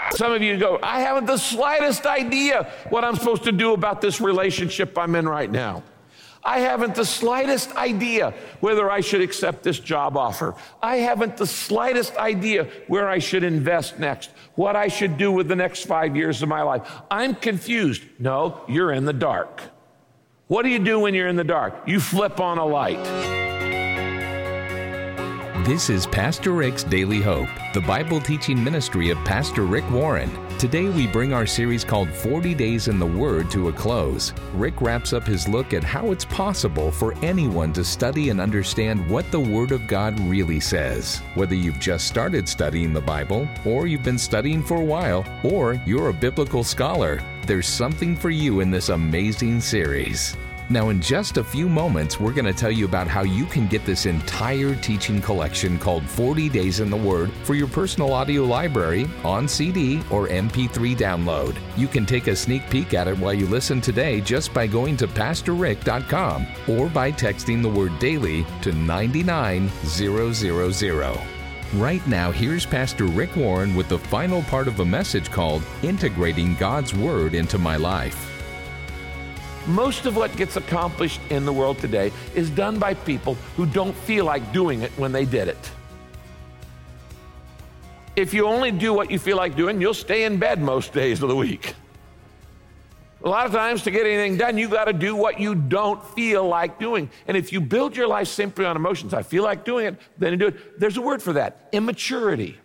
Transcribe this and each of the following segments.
Some of you go, I haven't the slightest idea what I'm supposed to do about this relationship I'm in right now. I haven't the slightest idea whether I should accept this job offer. I haven't the slightest idea where I should invest next, what I should do with the next 5 years of my life. I'm confused. No, you're in the dark. What do you do when you're in the dark? You flip on a light. This is Pastor Rick's Daily Hope, the Bible teaching ministry of Pastor Rick Warren. Today we bring our series called 40 Days in the Word to a close. Rick wraps up his look at how it's possible for anyone to study and understand what the Word of God really says. Whether you've just started studying the Bible, or you've been studying for a while, or you're a biblical scholar, there's something for you in this amazing series. Now, in just a few moments, we're going to tell you about how you can get this entire teaching collection called 40 Days in the Word for your personal audio library on CD or MP3 download. You can take a sneak peek at it while you listen today just by going to PastorRick.com or by texting the word daily to 99000. Right now, here's Pastor Rick Warren with the final part of a message called Integrating God's Word into My Life. Most of what gets accomplished in the world today is done by people who don't feel like doing it when they did it. If you only do what you feel like doing, you'll stay in bed most days of the week. A lot of times to get anything done, you got to do what you don't feel like doing. And if you build your life simply on emotions, I feel like doing it, then you do it. There's a word for that, immaturity.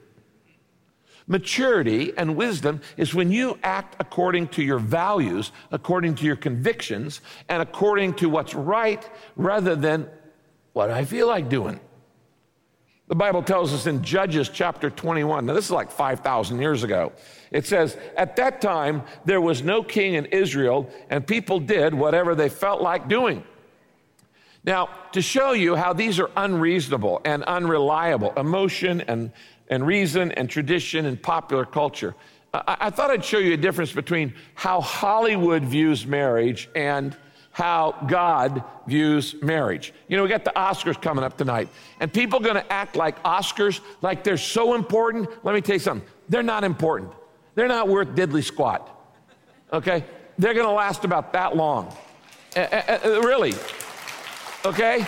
Maturity and wisdom is when you act according to your values, according to your convictions, and according to what's right rather than what I feel like doing. The Bible tells us in Judges chapter 21, now this is like 5,000 years ago, it says, at that time there was no king in Israel, and people did whatever they felt like doing. Now, to show you how these are unreasonable and unreliable, emotion and reason and tradition and popular culture, I thought I'd show you a difference between how Hollywood views marriage and how God views marriage. You know, we got the Oscars coming up tonight, and people are going to act like Oscars, like they're so important. Let me tell you something. They're not important. They're not worth diddly squat, okay? They're going to last about that long. Really, okay?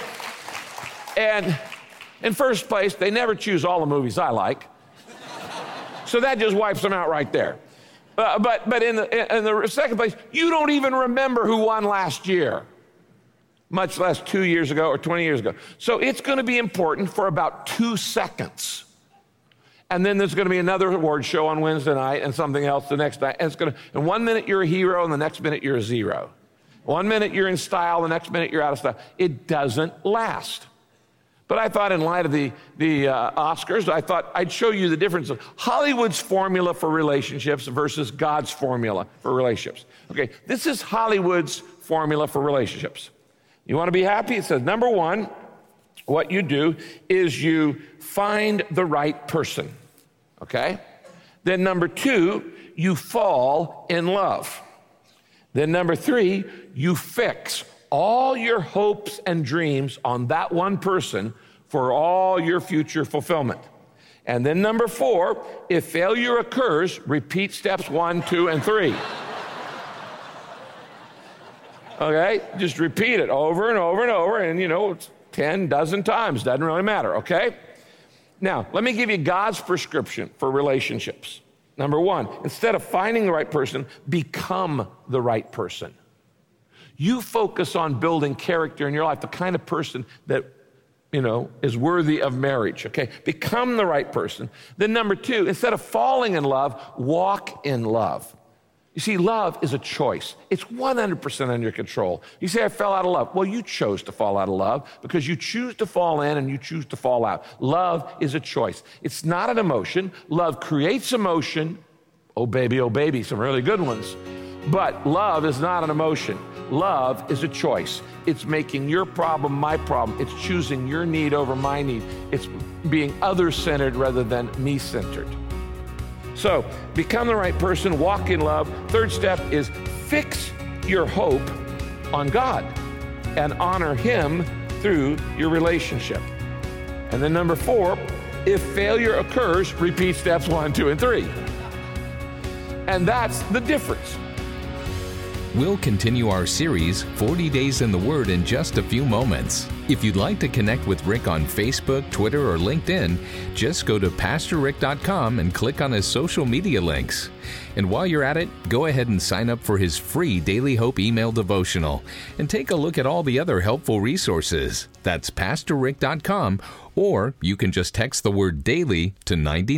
And in first place, they never choose all the movies I like. So that just wipes them out right there. But in the second place, you don't even remember who won last year, much less 2 years ago or 20 years ago. So it's going to be important for about 2 seconds. And then there's going to be another award show on Wednesday night and something else the next night. And in 1 minute you're a hero and the next minute you're a zero. 1 minute you're in style, the next minute you're out of style. It doesn't last. But I thought in light of the Oscars, I thought I'd show you the difference of Hollywood's formula for relationships versus God's formula for relationships. Okay, this is Hollywood's formula for relationships. You want to be happy? It says, number one, what you do is you find the right person, okay? Then number two, you fall in love. Then number three, you fix all your hopes and dreams on that one person for all your future fulfillment. And then number four, if failure occurs, repeat steps 1, 2, and 3. Okay, just repeat it over and over and over, and it's 10 dozen times, doesn't really matter, okay? Now, let me give you God's prescription for relationships. Number one, instead of finding the right person, become the right person. You focus on building character in your life, the kind of person that, is worthy of marriage, okay? Become the right person. Then number two, instead of falling in love, walk in love. You see, love is a choice. It's 100% under your control. You say, I fell out of love. Well, you chose to fall out of love because you choose to fall in and you choose to fall out. Love is a choice. It's not an emotion. Love creates emotion. Oh, baby, some really good ones. But love is not an emotion. Love is a choice. It's making your problem my problem. It's choosing your need over my need. It's being other-centered rather than me-centered. So, become the right person, walk in love. Third step is fix your hope on God and honor Him through your relationship. And then number four, if failure occurs, repeat steps 1, 2, and 3. And that's the difference. We'll continue our series, 40 Days in the Word, in just a few moments. If you'd like to connect with Rick on Facebook, Twitter, or LinkedIn, just go to PastorRick.com and click on his social media links. And while you're at it, go ahead and sign up for his free Daily Hope email devotional and take a look at all the other helpful resources. That's PastorRick.com, or you can just text the word DAILY to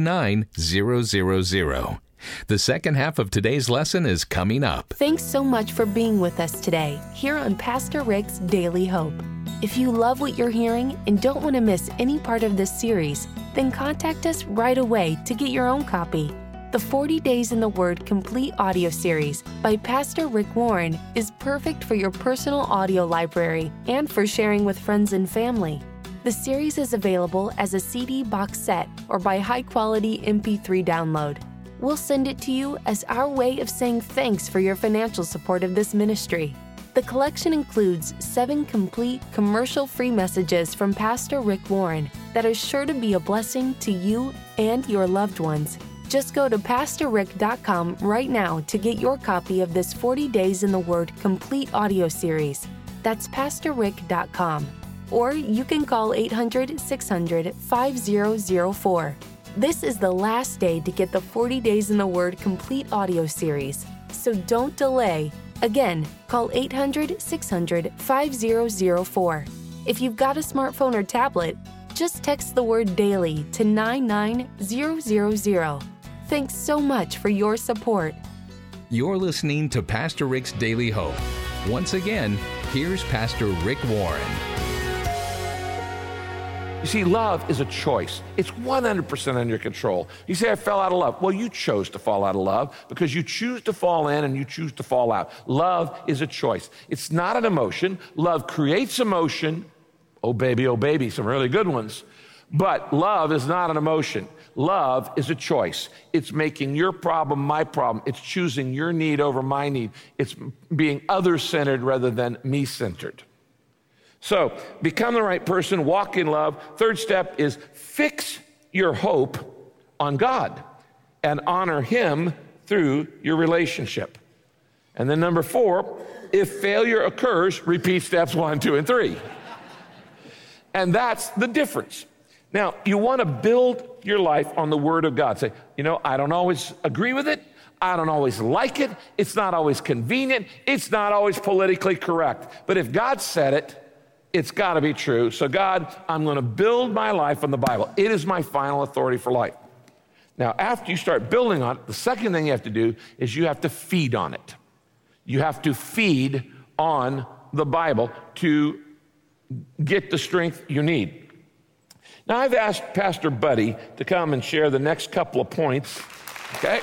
99000. The second half of today's lesson is coming up. Thanks so much for being with us today here on Pastor Rick's Daily Hope. If you love what you're hearing and don't want to miss any part of this series, then contact us right away to get your own copy. The 40 Days in the Word Complete Audio Series by Pastor Rick Warren is perfect for your personal audio library and for sharing with friends and family. The series is available as a CD box set or by high-quality MP3 download. We'll send it to you as our way of saying thanks for your financial support of this ministry. The collection includes 7 complete commercial-free messages from Pastor Rick Warren that are sure to be a blessing to you and your loved ones. Just go to PastorRick.com right now to get your copy of this 40 Days in the Word Complete Audio Series. That's PastorRick.com. Or you can call 800-600-5004. This is the last day to get the 40 Days in the Word Complete Audio Series, so don't delay. Again, call 800-600-5004. If you've got a smartphone or tablet, just text the word DAILY to 99000. Thanks so much for your support. You're listening to Pastor Rick's Daily Hope. Once again, here's Pastor Rick Warren. You see, love is a choice. It's 100% under your control. You say, I fell out of love. Well, you chose to fall out of love because you choose to fall in and you choose to fall out. Love is a choice. It's not an emotion. Love creates emotion. Oh, baby, some really good ones. But love is not an emotion. Love is a choice. It's making your problem my problem. It's choosing your need over my need. It's being other-centered rather than me-centered. So, become the right person, walk in love. Third step is fix your hope on God and honor Him through your relationship. And then number 4, if failure occurs, repeat steps 1, 2, and 3. And that's the difference. Now, you want to build your life on the Word of God. Say, I don't always agree with it. I don't always like it. It's not always convenient. It's not always politically correct. But if God said it, it's got to be true. So God, I'm going to build my life on the Bible. It is my final authority for life. Now, after you start building on it, the second thing you have to do is you have to feed on it. You have to feed on the Bible to get the strength you need. Now, I've asked Pastor Buddy to come and share the next couple of points, okay?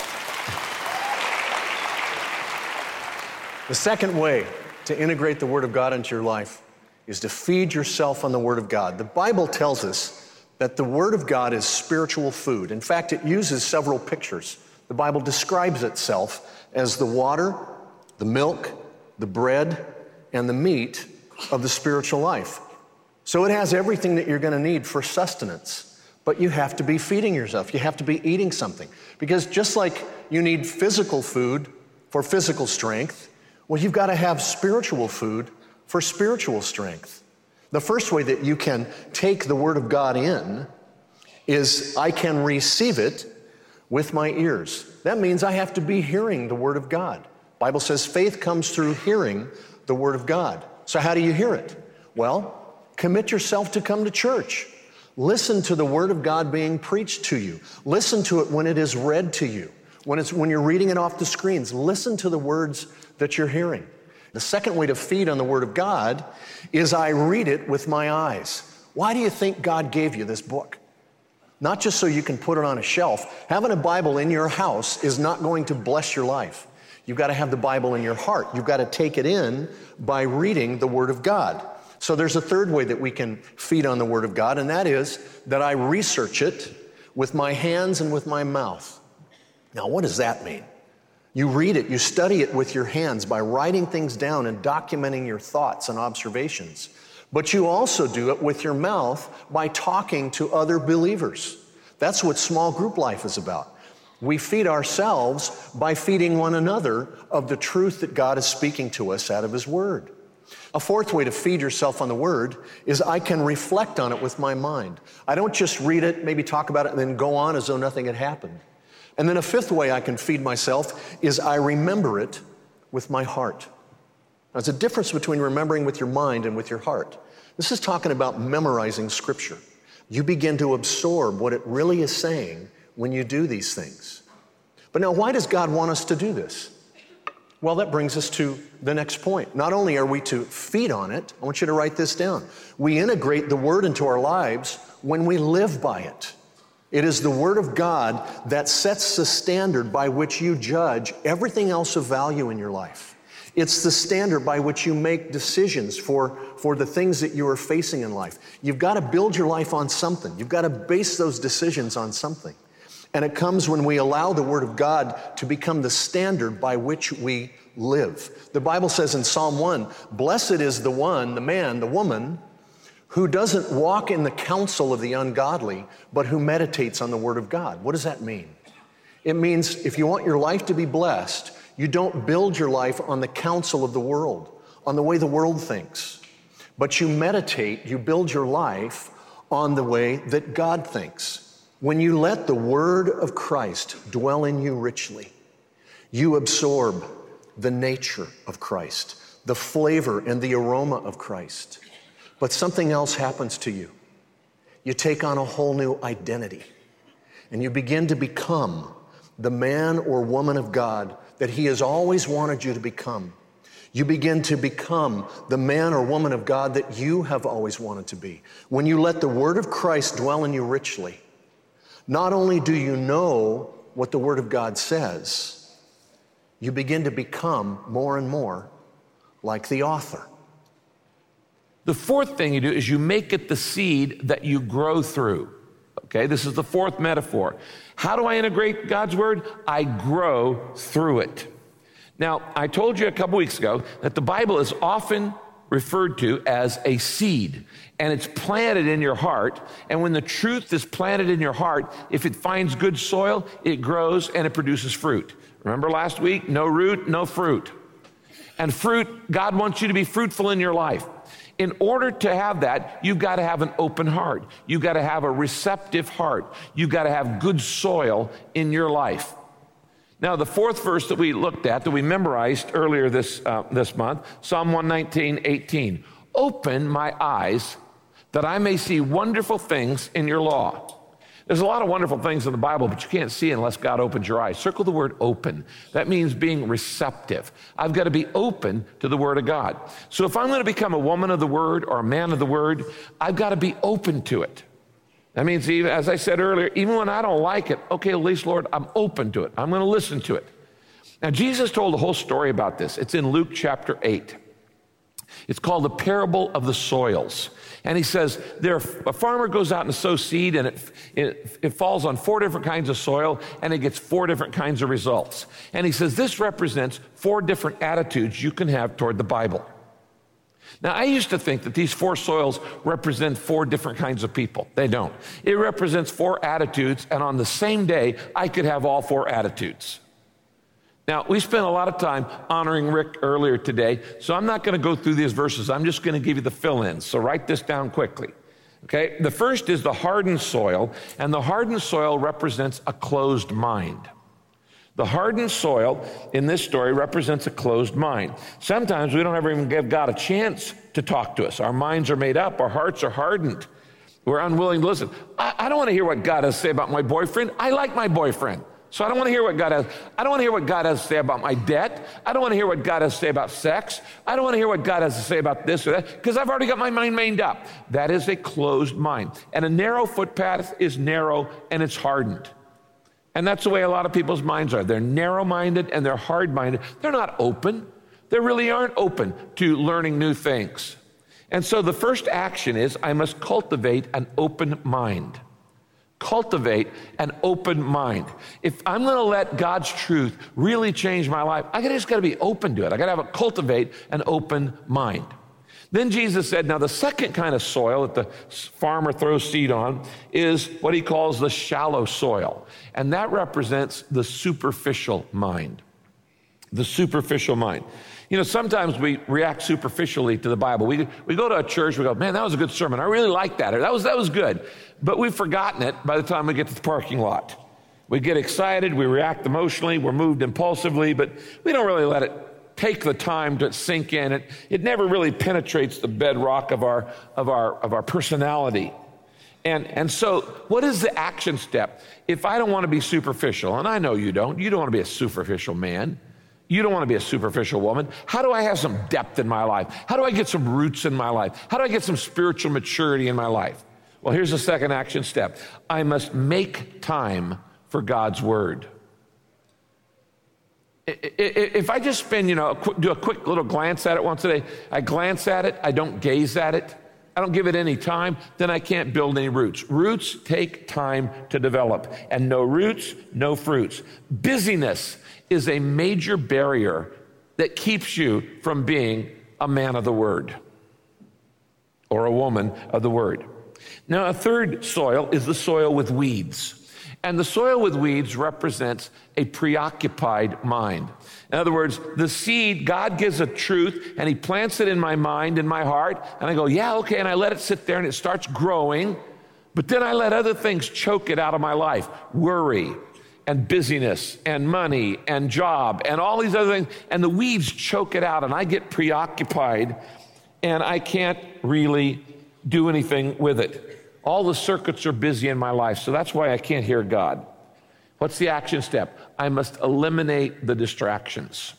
The second way to integrate the Word of God into your life is to feed yourself on the Word of God. The Bible tells us that the Word of God is spiritual food. In fact, it uses several pictures. The Bible describes itself as the water, the milk, the bread, and the meat of the spiritual life. So it has everything that you're going to need for sustenance. But you have to be feeding yourself. You have to be eating something. Because just like you need physical food for physical strength, well, you've got to have spiritual food for spiritual strength. The first way that you can take the Word of God in is I can receive it with my ears. That means I have to be hearing the Word of God. The Bible says faith comes through hearing the Word of God. So how do you hear it? Well, commit yourself to come to church. Listen to the Word of God being preached to you. Listen to it when it is read to you. When you're reading it off the screens, listen to the words that you're hearing. The second way to feed on the Word of God is I read it with my eyes. Why do you think God gave you this book? Not just so you can put it on a shelf. Having a Bible in your house is not going to bless your life. You've got to have the Bible in your heart. You've got to take it in by reading the Word of God. So there's a third way that we can feed on the Word of God, and that is that I research it with my hands and with my mouth. Now, what does that mean? You read it, you study it with your hands by writing things down and documenting your thoughts and observations. But you also do it with your mouth by talking to other believers. That's what small group life is about. We feed ourselves by feeding one another of the truth that God is speaking to us out of His Word. A fourth way to feed yourself on the Word is I can reflect on it with my mind. I don't just read it, maybe talk about it, and then go on as though nothing had happened. And then a fifth way I can feed myself is I remember it with my heart. Now, there's a difference between remembering with your mind and with your heart. This is talking about memorizing Scripture. You begin to absorb what it really is saying when you do these things. But now, why does God want us to do this? Well, that brings us to the next point. Not only are we to feed on it, I want you to write this down. We integrate the Word into our lives when we live by it. It is the Word of God that sets the standard by which you judge everything else of value in your life. It's the standard by which you make decisions for the things that you are facing in life. You've got to build your life on something. You've got to base those decisions on something. And it comes when we allow the Word of God to become the standard by which we live. The Bible says in Psalm 1, "Blessed is the one, the man, the woman, who doesn't walk in the counsel of the ungodly, but who meditates on the Word of God." What does that mean? It means if you want your life to be blessed, you don't build your life on the counsel of the world, on the way the world thinks, but you meditate, you build your life on the way that God thinks. When you let the Word of Christ dwell in you richly, you absorb the nature of Christ, the flavor and the aroma of Christ. But something else happens to you. You take on a whole new identity, and you begin to become the man or woman of God that He has always wanted you to become. You begin to become the man or woman of God that you have always wanted to be. When you let the Word of Christ dwell in you richly, not only do you know what the Word of God says, you begin to become more and more like the author. The fourth thing you do is you make it the seed that you grow through. Okay, this is the fourth metaphor. How do I integrate God's Word? I grow through it. Now, I told you a couple weeks ago that the Bible is often referred to as a seed, and it's planted in your heart. And when the truth is planted in your heart, if it finds good soil, it grows and it produces fruit. Remember last week? No root, no fruit. And fruit, God wants you to be fruitful in your life. In order to have that, you've got to have an open heart. You've got to have a receptive heart. You've got to have good soil in your life. Now, the fourth verse that we looked at, that we memorized earlier this month, Psalm 119:18. "Open my eyes that I may see wonderful things in your law." There's a lot of wonderful things in the Bible, but you can't see unless God opens your eyes. Circle the word open. That means being receptive. I've got to be open to the Word of God. So if I'm going to become a woman of the Word or a man of the Word, I've got to be open to it. That means, even, as I said earlier, even when I don't like it, okay, at least, Lord, I'm open to it. I'm going to listen to it. Now, Jesus told a whole story about this. It's in Luke chapter 8. It's called the parable of the soils. And he says, a farmer goes out and sows seed, and it falls on 4 different kinds of soil, and it gets 4 different kinds of results. And he says, this represents 4 different attitudes you can have toward the Bible. Now, I used to think that these 4 soils represent 4 different kinds of people. They don't. It represents 4 attitudes, and on the same day, I could have all 4 attitudes. Now, we spent a lot of time honoring Rick earlier today, so I'm not going to go through these verses. I'm just going to give you the fill-ins, so write this down quickly. Okay? The first is the hardened soil, and the hardened soil represents a closed mind. The hardened soil in this story represents a closed mind. Sometimes we don't ever even give God a chance to talk to us. Our minds are made up. Our hearts are hardened. We're unwilling to listen. I don't want to hear what God has to say about my boyfriend. I like my boyfriend. So I don't want to hear what God has. I don't want to hear what God has to say about my debt. I don't want to hear what God has to say about sex. I don't want to hear what God has to say about this or that, because I've already got my mind made up. That is a closed mind. And a narrow footpath is narrow and it's hardened. And that's the way a lot of people's minds are. They're narrow-minded and they're hard-minded. They're not open. They really aren't open to learning new things. And so the first action is I must cultivate an open mind. Cultivate an open mind. If I'm going to let God's truth really change my life, I just got to be open to it. I got to cultivate an open mind. Then Jesus said, now the second kind of soil that the farmer throws seed on is what he calls the shallow soil. And that represents the superficial mind. The superficial mind. You know, sometimes we react superficially to the Bible. We go to a church, we go, man, that was a good sermon. I really liked that. Or that was good. But we've forgotten it by the time we get to the parking lot. We get excited, we react emotionally, we're moved impulsively, but we don't really let it take the time to sink in. It never really penetrates the bedrock of our personality. And so what is the action step? If I don't want to be superficial, and I know you don't want to be a superficial man. You don't want to be a superficial woman. How do I have some depth in my life? How do I get some roots in my life? How do I get some spiritual maturity in my life? Well, here's the second action step. I must make time for God's word. If I just spend, do a quick little glance at it once a day, I glance at it, I don't gaze at it, I don't give it any time, then I can't build any roots. Roots take time to develop, and no roots, no fruits. Busyness is a major barrier that keeps you from being a man of the word or a woman of the word. Now, a third soil is the soil with weeds. And the soil with weeds represents a preoccupied mind. In other words, the seed, God gives a truth, and he plants it in my mind, in my heart, and I go, yeah, okay, and I let it sit there, and it starts growing, but then I let other things choke it out of my life. Worry, and busyness, and money, and job, and all these other things, and the weeds choke it out, and I get preoccupied, and I can't really do anything with it. All the circuits are busy in my life, so that's why I can't hear God. What's the action step? I must eliminate the distractions.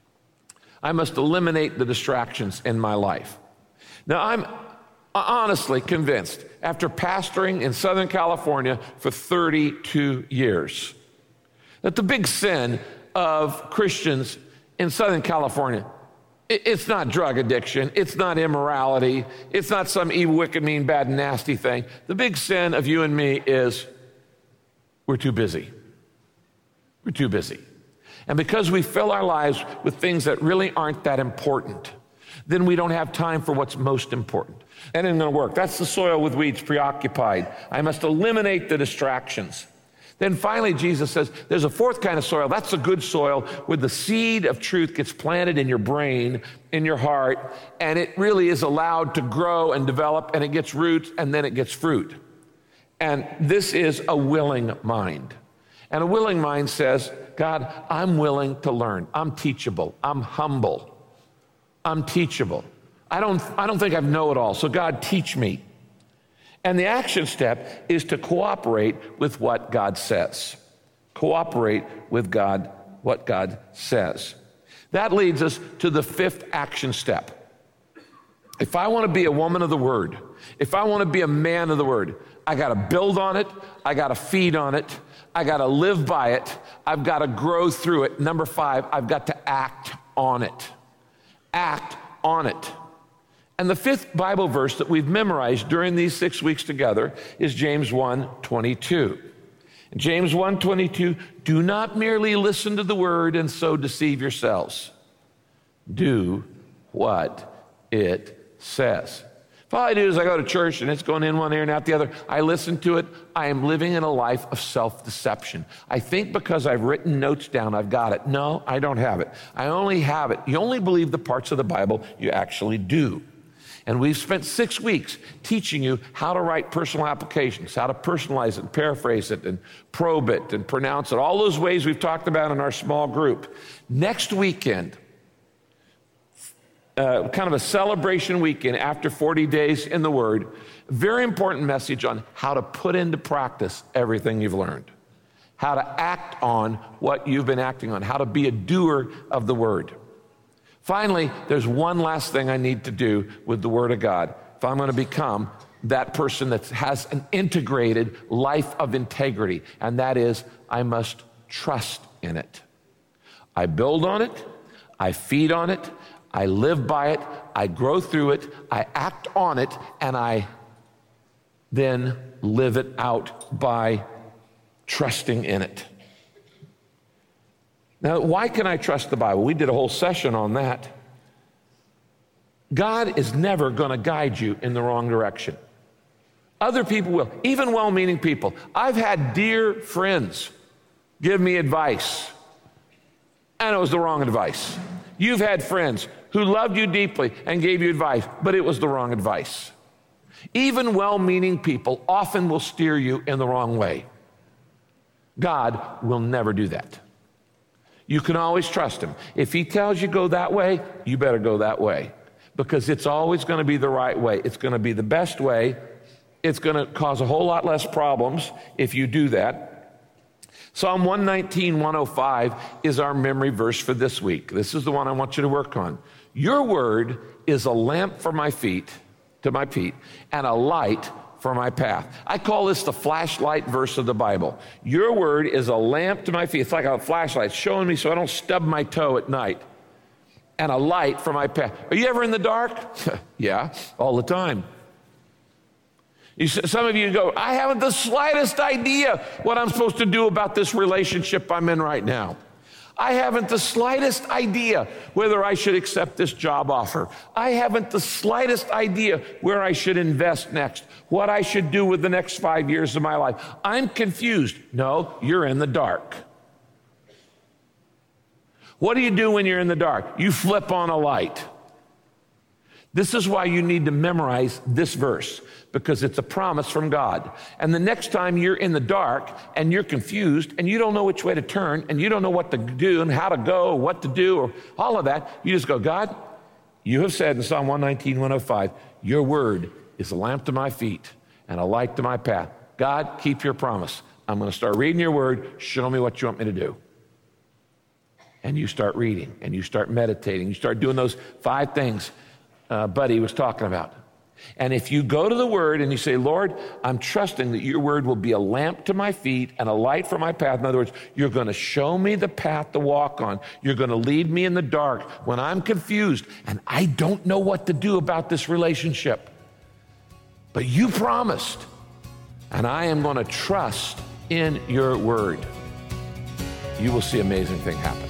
I must eliminate the distractions in my life. Now, I'm honestly convinced, after pastoring in Southern California for 32 years, that the big sin of Christians in Southern California, it's not drug addiction, it's not immorality, it's not some evil, wicked, mean, bad, and nasty thing. The big sin of you and me is we're too busy. We're too busy. And because we fill our lives with things that really aren't that important, then we don't have time for what's most important. And it ain't gonna work. That's the soil with weeds, preoccupied. I must eliminate the distractions. Then finally, Jesus says, there's a fourth kind of soil. That's the good soil where the seed of truth gets planted in your brain, in your heart, and it really is allowed to grow and develop, and it gets roots, and then it gets fruit. And this is a willing mind. And a willing mind says, God, I'm willing to learn. I'm teachable. I'm humble. I'm teachable. I don't think I know it all, so God, teach me. And the action step is to cooperate with what God says. Cooperate with God, what God says. That leads us to the fifth action step. If I want to be a woman of the word, if I want to be a man of the word, I got to build on it, I got to feed on it, I got to live by it, I've got to grow through it. Number 5, I've got to act on it. Act on it. And the fifth Bible verse that we've memorized during these 6 weeks together is James 1:22. James 1:22, do not merely listen to the word and so deceive yourselves. Do what it says. If all I do is I go to church and it's going in one ear and out the other, I listen to it, I am living in a life of self-deception. I think because I've written notes down, I've got it. No, I don't have it. I only have it. You only believe the parts of the Bible you actually do. And we've spent 6 weeks teaching you how to write personal applications, how to personalize it and paraphrase it and probe it and pronounce it, all those ways we've talked about in our small group. Next weekend, kind of a celebration weekend after 40 days in the Word, very important message on how to put into practice everything you've learned, how to act on what you've been acting on, how to be a doer of the Word. Finally, there's one last thing I need to do with the Word of God if I'm going to become that person that has an integrated life of integrity, and that is I must trust in it. I build on it, I feed on it, I live by it, I grow through it, I act on it, and I then live it out by trusting in it. Now, why can I trust the Bible? We did a whole session on that. God is never going to guide you in the wrong direction. Other people will, even well-meaning people. I've had dear friends give me advice, and it was the wrong advice. You've had friends who loved you deeply and gave you advice, but it was the wrong advice. Even well-meaning people often will steer you in the wrong way. God will never do that. You can always trust him. If he tells you go that way, you better go that way, because it's always going to be the right way. It's going to be the best way. It's going to cause a whole lot less problems if you do that. Psalm 119, 105 is our memory verse for this week. This is the one I want you to work on. Your word is a lamp for my feet, and a light for my path. I call this the flashlight verse of the Bible. Your word is a lamp to my feet. It's like a flashlight showing me so I don't stub my toe at night, and a light for my path. Are you ever in the dark? Yeah, all the time. Some of you go, I haven't the slightest idea what I'm supposed to do about this relationship I'm in right now. I haven't the slightest idea whether I should accept this job offer. I haven't the slightest idea where I should invest next, what I should do with the next 5 years of my life. I'm confused. No, you're in the dark. What do you do when you're in the dark? You flip on a light. This is why you need to memorize this verse, because it's a promise from God. And the next time you're in the dark and you're confused and you don't know which way to turn and you don't know what to do and how to go or what to do or all of that, you just go, God, you have said in Psalm 119, 105, your word is a lamp to my feet and a light to my path. God, keep your promise. I'm going to start reading your word. Show me what you want me to do. And you start reading and you start meditating. You start doing those 5 things Buddy was talking about. And if you go to the word and you say, Lord, I'm trusting that your word will be a lamp to my feet and a light for my path. In other words, you're going to show me the path to walk on. You're going to lead me in the dark when I'm confused and I don't know what to do about this relationship. But you promised, and I am going to trust in your word. You will see amazing things happen.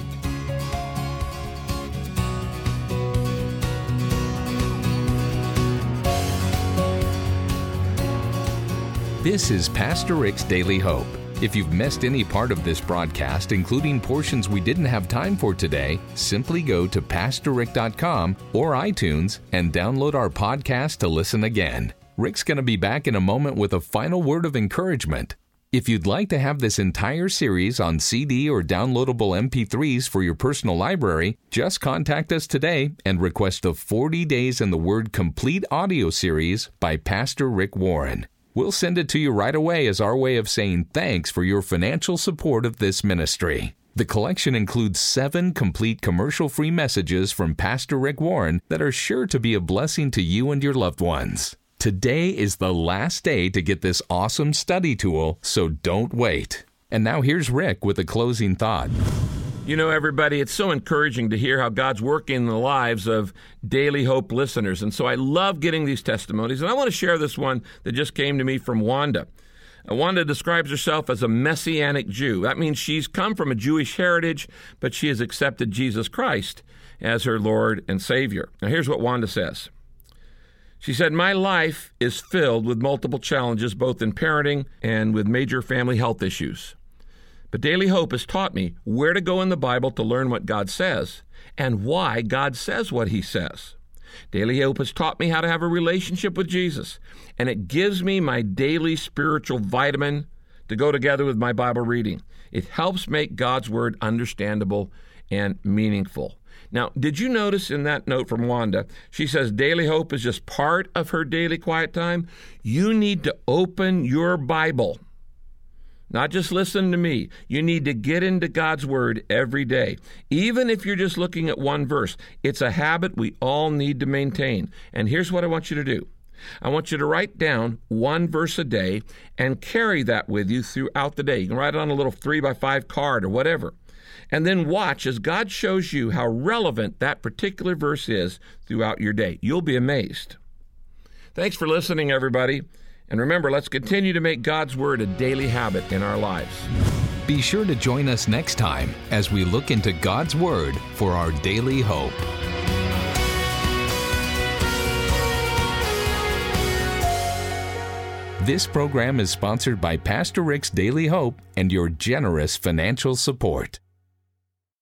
This is Pastor Rick's Daily Hope. If you've missed any part of this broadcast, including portions we didn't have time for today, simply go to PastorRick.com or iTunes and download our podcast to listen again. Rick's going to be back in a moment with a final word of encouragement. If you'd like to have this entire series on CD or downloadable MP3s for your personal library, just contact us today and request the 40 Days in the Word Complete audio series by Pastor Rick Warren. We'll send it to you right away as our way of saying thanks for your financial support of this ministry. The collection includes 7 complete commercial-free messages from Pastor Rick Warren that are sure to be a blessing to you and your loved ones. Today is the last day to get this awesome study tool, so don't wait. And now here's Rick with a closing thought. You know, everybody, it's so encouraging to hear how God's working in the lives of Daily Hope listeners. And so I love getting these testimonies. And I want to share this one that just came to me from Wanda. Wanda describes herself as a Messianic Jew. That means she's come from a Jewish heritage, but she has accepted Jesus Christ as her Lord and Savior. Now, here's what Wanda says. She said, my life is filled with multiple challenges, both in parenting and with major family health issues. But Daily Hope has taught me where to go in the Bible to learn what God says and why God says what he says. Daily Hope has taught me how to have a relationship with Jesus, and it gives me my daily spiritual vitamin to go together with my Bible reading. It helps make God's Word understandable and meaningful. Now, did you notice in that note from Wanda, she says Daily Hope is just part of her daily quiet time? You need to open your Bible. Not just listen to me. You need to get into God's Word every day. Even if you're just looking at one verse, it's a habit we all need to maintain. And here's what I want you to do. I want you to write down one verse a day and carry that with you throughout the day. You can write it on a little 3x5 card or whatever. And then watch as God shows you how relevant that particular verse is throughout your day. You'll be amazed. Thanks for listening, everybody. And remember, let's continue to make God's Word a daily habit in our lives. Be sure to join us next time as we look into God's Word for our daily hope. This program is sponsored by Pastor Rick's Daily Hope and your generous financial support.